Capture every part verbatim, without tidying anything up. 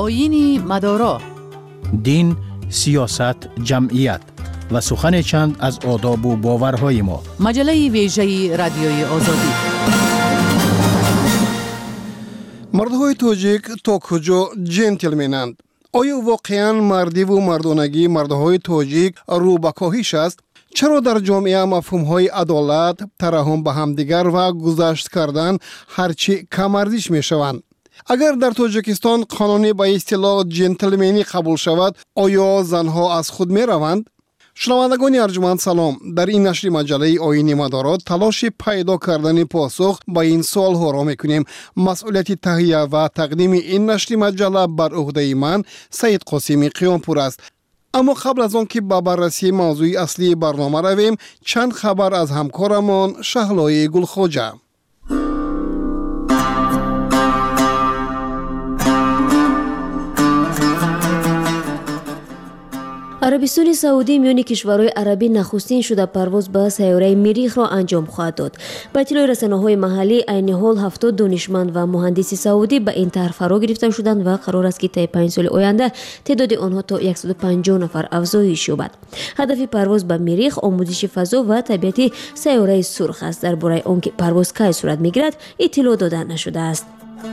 آیین مدارا، دین، سیاست، جمعیت و سخن چند از آداب و باورهای ما. مجله ویژه رادیوی آزادی. مردهای توجیک تا کجا جنتلمنند؟ آیا واقعا مردی و مردانگی مردهای توجیک رو به کاهش است؟ چرا در جامعه مفهوم‌های عدالت، ترحم به همدیگر و گذشت کردن هرچی کم ارزش می‌شوند؟ اگر در تاجیکستان قانونی به اصطلاح جنتلمنی قبول شود، آیا زنها از خود می‌روند؟ شنوندگان ارجمند سلام. در این نشر مجله آیین مدارا تلاش پیدا کردن پاسخ به این سوال‌ها را می‌کنیم. مسئولیت تهیه و تقدیم این نشر مجله بر عهده من سید قاسمی قیامپور است. اما قبل از آن که به بررسی موضوع اصلی برنامه رویم، چند خبر از همکارمان شهلای گلخواجه. عربستان سعودی میان کشورهای عربی نخستین شده پرواز به سیاره مریخ را انجام خواهد داد. به اطلاع رسانه‌های محلی، عین حال هفتاد دانشمند و مهندس سعودی به این طرح فرا گرفته شدند و قرار است که طی پنج سال آینده تعداد آنها تا صد و پنجاه نفر افزایش یابد. هدف پرواز به مریخ آموزش فضا و طبیعت سیاره سرخ است. درباره آنکه پرواز کی صورت میگیرد اطلاع داده نشده است.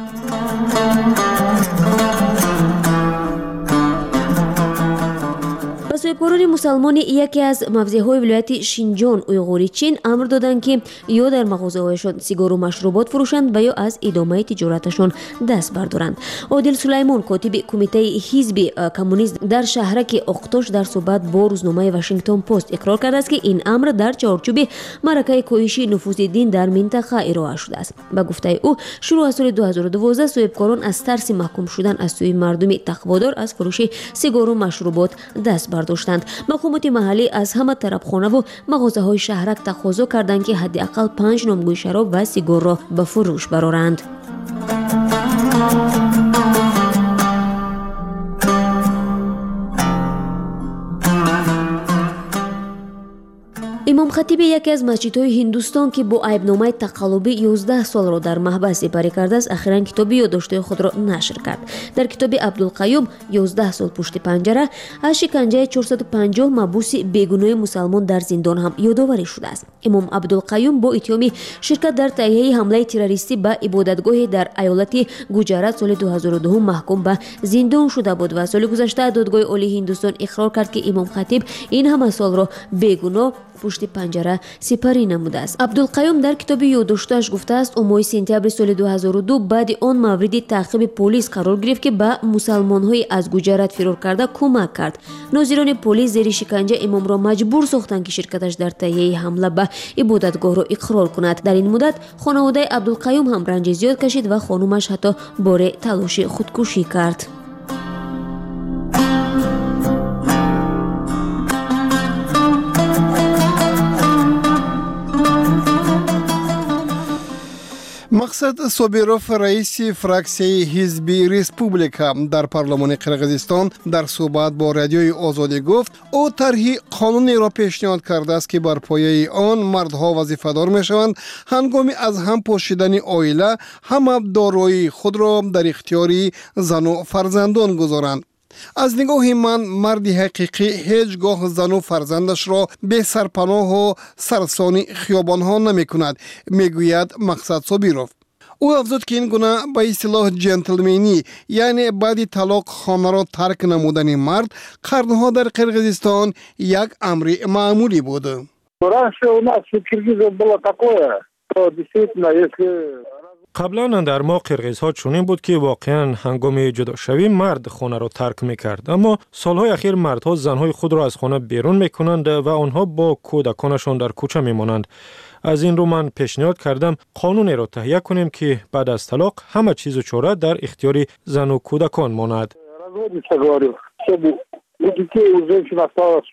صاحبکاران مسلمان یکی از موضع‌های ولایت شینجان اویغوری چین امر دادند که یا در مغازه‌هایشان سیگار و مشروبات فروشند و یا از ادامه تجارتشان دست بردارند. عادل سلیمان، کاتب کمیته حزب کمونیست در شهرک اقتاش، در صحبت با روزنامه واشنگتن پست اقرار کرده است که این امر در چارچوب معرکه کاهش نفوذ دین در منطقه ارائه شده است. به گفته او، شروع از سال دو هزار و دوازده صاحبکاران از ترس محکوم شدن از سوی مردم تقوادار از فروش سیگار و مشروبات دست برداشتند. مقامات محلی از همه طرفخانه و مغازه های شهرک تقاضا کردند که حداقل پنج نامگوی شراب و سیگار را به فروش برآورند. امام خطیب یکی از مسجدهای هندوستان که با عیبنامه تقلبی یازده سال را در محبس سپری کرده است، اخیراً کتاب یادداشت‌های خود را نشر کرد. در کتاب عبدالقیوم یازده سال پشت پنجره از شکنجه چهارصد و پنجاه مبعوث بیگناه مسلمان در زندان هم یادآوری شده است. امام عبدالقیوم با اتهام شرکت در تهیه حمله تروریستی به عبادتگاهی در ایالت گوجرات سال دو هزار و دو محکوم به زندان شده بود و سال گذشته دادگاه عالی هندوستان اقرار کرد که امام خطیب این همه سال را بیگناه پشت پنجره سپری نموده است. عبدالقیوم در کتاب یادداشتش گفته است او ماه سپتامبر سال دو هزار و دو بعد آن مورد تعقیب پلیس قرار گرفت که به مسلمان‌های از گوجرات فرار کرده کمک کرد. ناظران پلیس زیر شکنجه امام را مجبور ساختند که شرکتش در تهیه حمله به عبادتگاه را اقرار کند. در این مدت خانواده عبدالقیوم هم رنج زیاد کشید و خانومش حتی بار تلاش خودکشی کرد. مقصد صابروف، رئیس فراکسیون حزب ریسپوبلیکا در پارلمان قرقیزستان، در صحبت با رادیوی آزادی گفت او طرح قانونی را پیشنهاد کرده است که بر پایه آن مردها وظیفه‌دار میشوند هنگام از هم پاشیدن عائله هم دارایی خود را در اختیار زن و فرزندان گذارند. از نگاه من مرد حقیقی هیچگاه زن و فرزندش را به سرپناه و سرسانی خیابانها نمی کند، می گوید مقصد صابروف. او افزود که این گونه به اصطلاح جنتلمنی، یعنی بعد طلاق خانه را ترک نمودن مرد، قرنها در قرقیزستان یک امر معمولی بود. قبلا در ما قرقیزها چنین بود که واقعا هنگام جدا شوی مرد خانه را ترک میکرد، اما سالهای اخیر مردها زنهای خود را از خانه بیرون میکنند و آنها با کودکانشان در کوچه میمانند. از این رو من پیشنهاد کردم قانونی را تهیه کنیم که بعد از طلاق همه چیز و چاره در اختیار زن و کودکان ماند.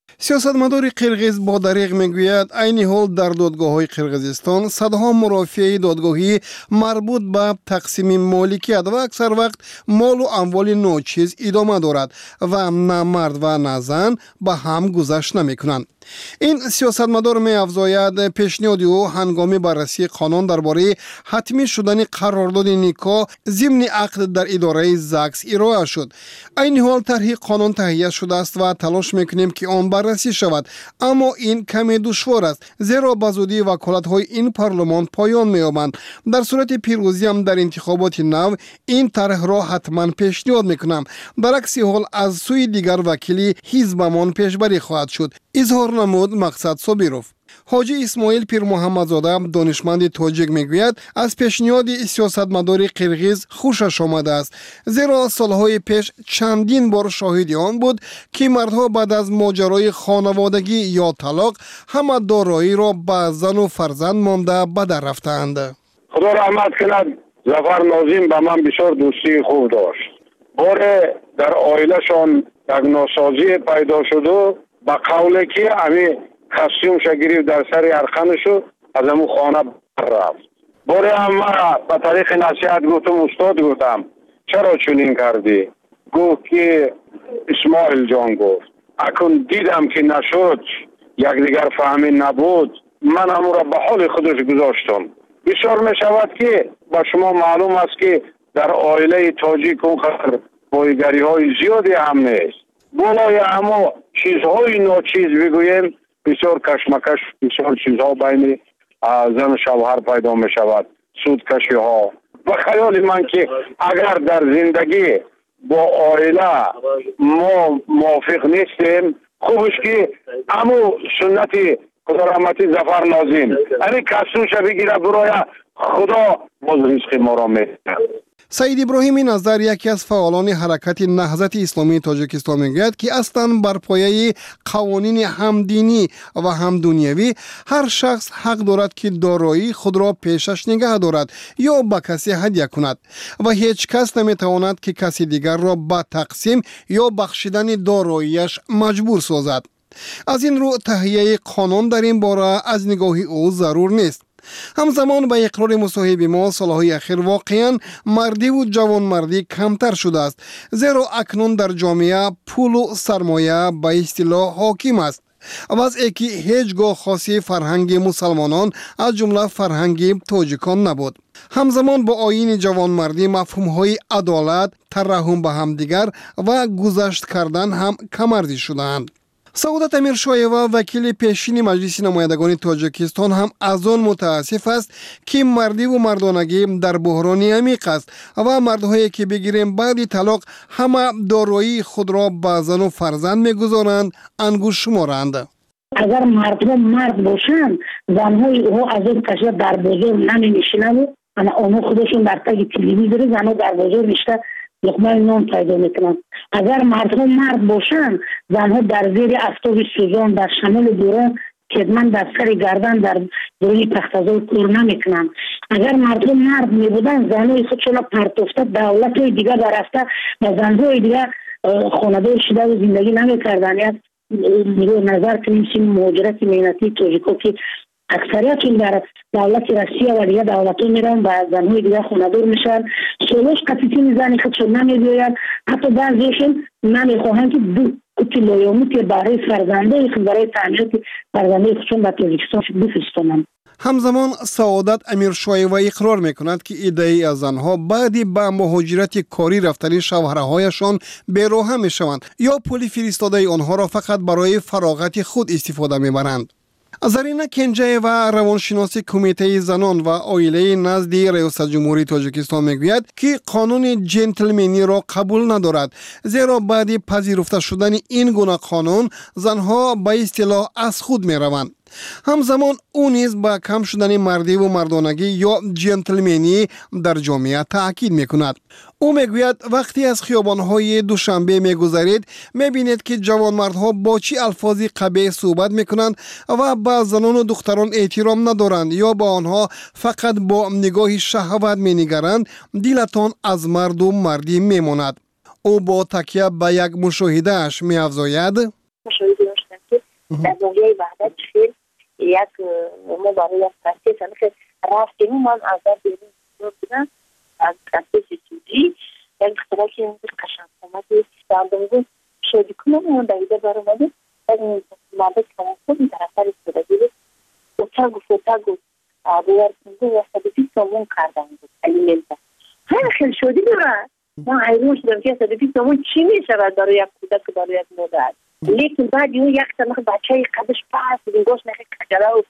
سیاستمدار قرغیز با دریغ میگوید عین حال در دادگاه‌های قرغیزستان صدها مرافعه دادگاهی مربوط به تقسیم مالکیت و اکثر وقت مال و اموال ناچیز ادامه دارد و نه مرد و نه زن به هم گذشت نمیکنند. این سیاستمدار می افزاید پیشنهاد او هنگام بررسی قانون درباره حتمی شدن قرارداد نکاح ضمن عقد در اداره زاکس ارائه شد. این حال طرح قانون تهیه شده است و تلاش میکنیم که آن بررسی شود، اما این کمی دشوار است زیرا به زودی وکالت های این پارلمان پایان می‌یابند. در صورت پیروزی هم در انتخابات نو این طرح را حتما پیشنهاد میکنم. در عکس حال از سوی دیگر وکیلی حزبمان پیشبری خواهد شد. اظهار نمود مقصد صابیروف. حاجی اسماعیل پیر محمدزاده دانشمند تاجیک میگوید از پیشنهاد سیاستمدار قرغیز خوشش آمده است، زیرا سالهای پیش چندین بار شاهد آن بود که مردها بعد از ماجرای خانوادگی یا طلاق همه دارایی را به زن و فرزند مانده به در رفتند. خدا رحمت کند ظفر ناظم به من بسیار دوستی خوب داشت. بار در عائله‌شان یک ناسازی پیدا شد و به قولی که امی خستیوم شگیری در سر ارخانشو از امو خانه رفت. باره هم به طریق نصیحت گفتم استاد گفتم چرا چنین کردی؟ گفت که اسماعیل جان گفت اکن دیدم که نشد یک دیگر فهمی نبود من امو را به حال خودش گذاشتم. بسیار می شود که با شما معلوم است که در عائله تاجیک اون خطر بایگری های زیادی هم نیست. بالای اما چیزهای ناچیز بگویم بسیار کشمکش بسیار چیزها بین زن و شوهر پیدا می شود، سودکشی ها و خیال من که اگر در زندگی با عائله ما موافق نیستیم خوبش که امو سنتی خدا رحمتی ظفر ناظم یعنی کسوش بگیره برای خدا باز رزق ما را میده. سعید ابراهیمی نظر یکی از فعالان حرکت نهضت اسلامی تاجیکستان میگوید که اصلا بر پایه قوانین هم دینی و هم دنیوی هر شخص حق دارد که دارایی خود را پیشش نگه دارد یا به کسی هدیه کند و هیچ کس نمیتواند که کسی دیگر را به تقسیم یا بخشیدن داراییش مجبور سازد. از این رو تهیه قانون در این باره از نگاه او ضرور نیست. همزمان با اقرار مصاحب ما سالهای اخیر واقعا مردی و جوانمردی کمتر شده است، زیرا اکنون در جامعه پول و سرمایه به اصطلاح حاکم است. وضعی که هیچگاه خاصی فرهنگ مسلمانان از جمله فرهنگ تاجیکان نبود. همزمان با آیین جوانمردی مفهوم‌های عدالت، ترحم به همدیگر و گذشت کردن هم کمرزی شدند. سعادت امیرشایوا وکیل پیشین مجلس نمایندگان تاجیکستان هم از آن متاسف است که مردی و مردانگی در بحرانی عمیق است و مردهایی که بگیریم بعد طلاق همه دارایی خود را به زن و فرزند میگذارند انگوش شمارند. اگر مردم مرد باشند زنهای او از این کشور در بازار نمی نشینند، اما آنها خودشون در تگ تلویزیون زنها در بازار نشته لقمه نان پیدا میکنند. اگر مردم مرد باشند زنها در زیر آفتاب سوزان در شمال بوران خدمت در سر گردن در روی تخت‌زای کار نمیکنند. اگر مردم مرد میبودند زنهای خودشون پرتافته دولت های دیگر در رفته و زنهای دیگر خانه‌دار شده و زندگی نمیکردند. یک نظر کنیم سیم مهاجرت مهنتی تاجیکا که اکثریتشون در دولت روسیه و دیگه دولت‌ها میرن و زنهای دیگه خانه‌دار میشن. سولوش قطعی زنی خودشون نمیگوید، حتی بعضیشون نمیخواهند که دو کتی لایامی که برای فرزنده خود برای تعمیرات فرزنده خودشون به تاجیکستان بفرستانند. همزمان سعادت امیرشایوا اقرار میکند که ایده از زنها بعدی به مهاجرت کاری رفتن شوهرهایشان بی‌راه میشوند یا پول فرستاده آنها را فقط برای فراغت خود استفاده میبرند. زرینا کنجای و روانشناس کمیته زنان و عائله نزد ریاست جمهوری تاجیکستان میگوید که قانون جنتلمنی را قبول ندارد، زیرا بعد پذیرفته شدن این گونه قانون زنها به اصطلاح از خود میروند. همزمان او نیز با کم شدن مردی و مردانگی یا جنتلمنی در جامعه تاکید میکند. او میگوید وقتی از خیابان‌های دوشنبه میگذرید میبینید که جوانمردها با چی الفاظی قبیح صحبت میکنند و با زنان و دختران احترام ندارند یا با آنها فقط با نگاه شهوت مینگرند. دلتان از مرد و مردی میماند. او با تکیه به یک مشاهده اش میافزاید: مشاهده داشتم که در دنیای وحدت خیلی یک ما برای یک پرسه سنخ رفتیم من از در بیرون بودم از پرسه سودی یک اختراع که این قشنگ آمده دندانگو شدی کنم اون دایده بر اومده این مابت کنم خودی در اثر استوده دیده اوتاگو فوتاگو باید کنده و صدفی سامون کردن بود الیمنتا خیلی خیلی شدی داره من حیرون شدم که صدفی سامون چی می شود برای یک کودک برای یک مادر لیکن بعد یون یک سنخ بچه قدش پس بینگوش نخی کجله و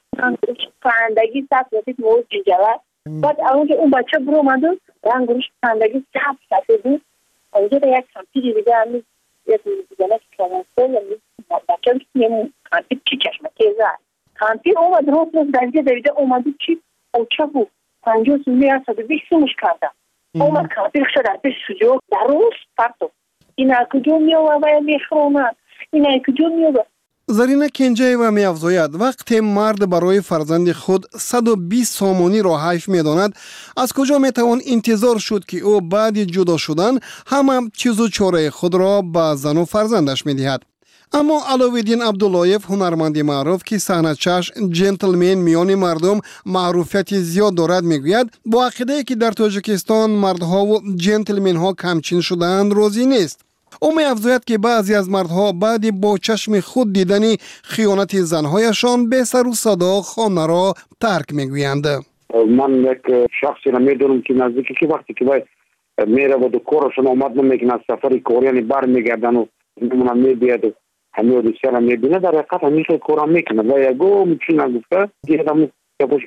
پرندگی سب رسید موز جنجله بعد اون که اون بچه برو اومده رنگ روش پرندگی سب سفیدی اونجا در یک کمپیری دیگه همی یک میزیدنه که کلانسه بچه هم که کمپیر چی چشمه تیزه کمپیر اومد روز روز درگه دویده اومده چی اوچه بود پنجاه سونده یا صد و بیش سومش کرده اومد کمپیر شد از بیش سجو در روز پرتو این کجا میوه و میخرونه این کجا میوه. زرینه کنجایوا می افزاید وقتی مرد برای فرزند خود صد و بیست سامانی را حیف می داند از کجا می توان انتظار شد که او بعد جدا شدن همه چیز و چاره خود را به زن و فرزندش می دهد. اما علاوالدین عبداللهیف هنرمند معروف که صحنه‌چش جنتلمن میان مردم معروفیت زیاد دارد میگوید با عقیده که در تاجیکستان مردها و جنتلمن ها کمچین شدند راضی نیست. او می افزاید که بعضی از مردها بعد با چشم خود دیدن خیانت زنهایشان به سر و صدا خانه را ترک میگویند. من یک شخصی را میدونم که نزدیکی که وقتی که باید میره و دو کارشون آمد نمیکنه از سفر کاری بر میگردن و نمونه میبید و همه دوستی را میبینه در حقیقت همیشه کارا میکنه و یکو چی نگفته دیدم که باش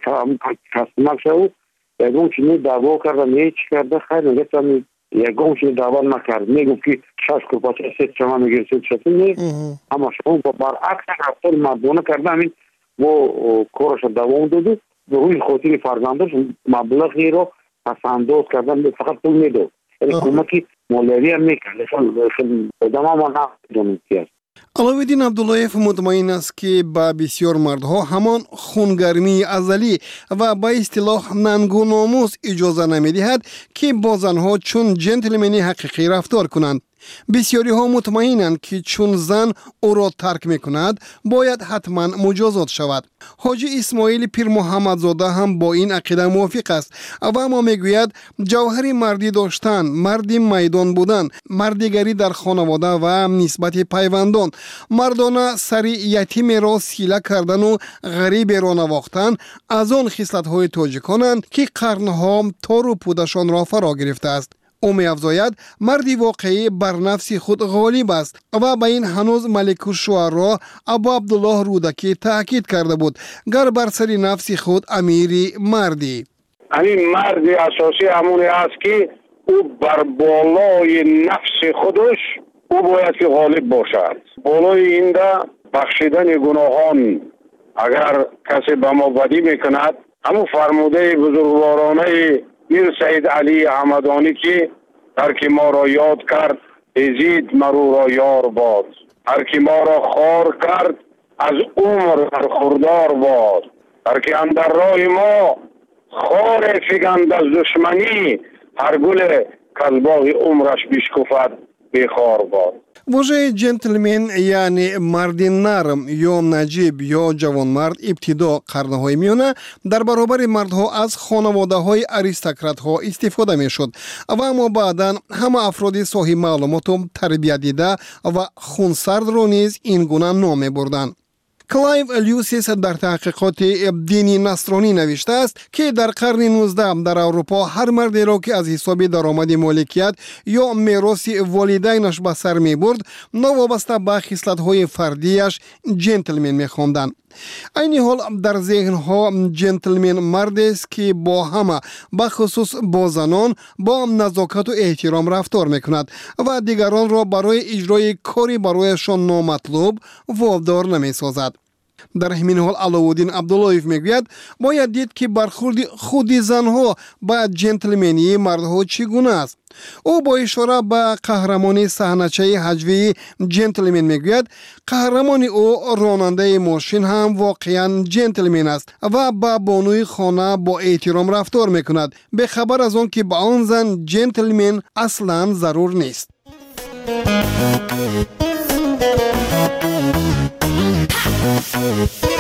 کستمر شد یکو چی می دعوا کرده می چی کرده خیلی نگفتم یکو چی دعوا نکرد میگفت که شش کپاچه ست شما میگیر ست شد نیست اما شما برعکس رفتار مردونه کرده همین و کارش دوام داده و روی خاطر فرزندش مبلغی رو پسنداز کردن فقط پول میداد یعنی کمکی مالیوی هم میکرد خیلی آدم ما نمیدونم کی است. علاوالدین عبداللهیف مطمئن است که با بسیار مردها همان خونگرمی ازلی و با اصطلاح ننگ و ناموس اجازه نمیدهد که با زنها چون جنتلمنی حقیقی رفتار کنند. بسیاری ها مطمئنند که چون زن او را ترک می کند باید حتما مجازات شود. حاجی اسماعیل پیر محمدزاده هم با این عقیده موافق است و اما می گوید جوهر مردی داشتن، مردی میدان بودن، مردیگری در خانواده و نسبت پیوندان، مردانه سری یتیم را سیله کردن و غریب را نواختن از آن خصلت های تاجیکانند که قرنها تار و پودشان را فرا گرفته است. او می افزاید مردی واقعی بر نفس خود غالب است و به این هنوز ملک الشعرا ابو عبدالله رودکی تاکید کرده بود گر بر سر نفس خود امیری مردی. همین مردی اساسی همونی است که او بر بالای نفس خودش او باید که غالب باشد. بالای اینده بخشیدن گناهان اگر کسی به ما بدی میکند همون فرموده بزرگوارانه میر سید علی احمدانی که هر کی ما را یاد کرد ازید مرو را یار باد، هر کی ما را خار کرد از عمر خوردار باد، هر کی اندر راه ما خار فگند از دشمنی هر گل کلباغ عمرش بیشکفت بیخار باد. واژه جنتلمن یعنی مرد نرم یا نجیب یا جوانمرد ابتدا قرنهای میانه در برابر مردها از خانواده های اریستوکرات ها استفاده می شد و اما بعدا همه افراد صاحب معلومات و تربیت دیده و خونسرد رو نیز این گونه نام می بردن. کلایو لیوسیس در تحقیقات دینی نصرانی نوشته است که در قرن نوزدهم در اروپا هر مردی را که از حساب درآمد مالکیت یا میراث والدینش به سر می برد نوابسته به خصلت‌های فردیش جنتلمن می خواندند. این حال در ذهنها جنتلمن مرد است که با همه بخصوص با زنان با نزاکت و احترام رفتار میکند و دیگران را برای اجرای کاری برایشان نامطلوب وادار نمیسازد. در همین حال علاوالدین عبداللهیف میگوید باید دید که برخورد خودی زنها با جنتلمنی مردها چگونه است. او با اشاره به قهرمانی صحنه‌چه هجوی جنتلمن میگوید قهرمان او راننده ماشین هم واقعا جنتلمن است و با بانوی خانه با احترام رفتار میکند به خبر از آن که با آن زن جنتلمن اصلا ضرور نیست. Thank you.